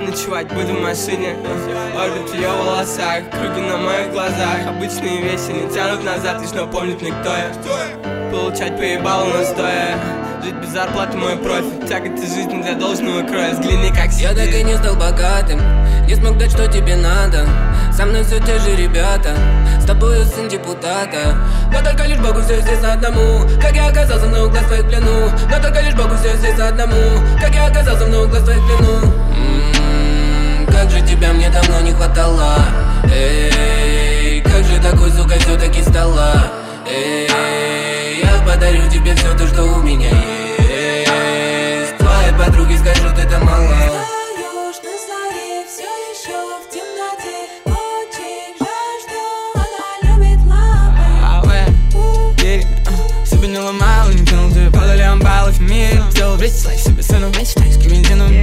Ночевать буду в машине, орбит в ее волосах, круги на моих глазах. Обычные вещи не тянут назад, лишь напомнит мне, кто я. Получать поебало настоя, жить без зарплаты мой профиль. Тяготы жизни для должного кроя, взгляни как себе. Я так и не стал богатым, не смог дать, что тебе надо. Со мной все те же ребята, с тобою сын депутата. Но только лишь Богу все известно одному, как я оказался на углах твоих плену. Но только лишь Богу все известно одному, как я оказался на углах твоих плену. Как же тебя мне давно не хватало. Эй, как же такой, сука, все-таки стала. Эй, я подарю тебе все то, что у меня есть. Твоей подруге скажут, это мало. Встаешь на заре, все еще в темноте. Очень жаль, что она любит лапы. Себе не ломал, не тянул тебе падали амбалы в мире. Сделал весь лайф себе сыну, вместе так с бензином.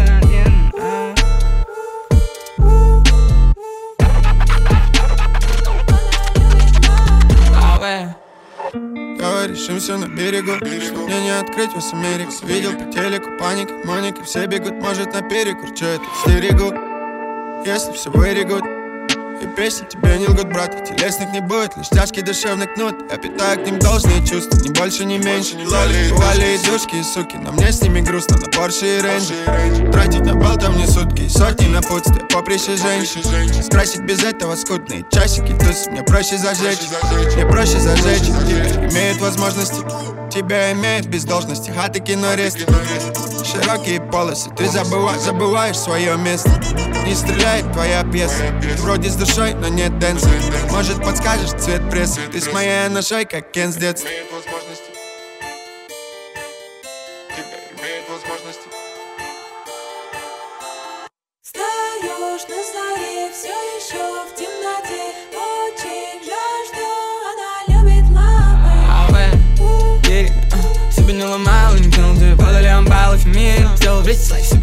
Говоришь, им все на берегу, что мне не открыть вас Америку. Видел по телеку паника, Моники, все бегут, может на перекур. Че это стерегу, если все вырегут. И песни тебе не лгут, брат, и телесных не будет, лишь тяжкий душевный кнут. Я питаю к ним должные чувства, ни больше, ни меньше. Бывали и душки, и суки, но мне с ними грустно. На Порше и Рейнджи тратить на бал там не сутки, и сотни на путстве, поприще женщин. Скрасить без этого скудные часики, тусы, мне проще зажечь. Мне проще зажечь, имеют возможности, тебя имеют без должности. Хаты, кино, рест, широкие полосы, ты забываешь свое место. Не стреляет твоя пьеса, ты вроде с душой, но нет дэнса. Может подскажешь цвет прессы, ты с моей ношей, как Кен с детства. Встаешь на заре, все еще в темноте. Очень жаль, что она любит лапы. Себе не ломал, не тянул тебе падали амбалы в мире. Сделал весь лайф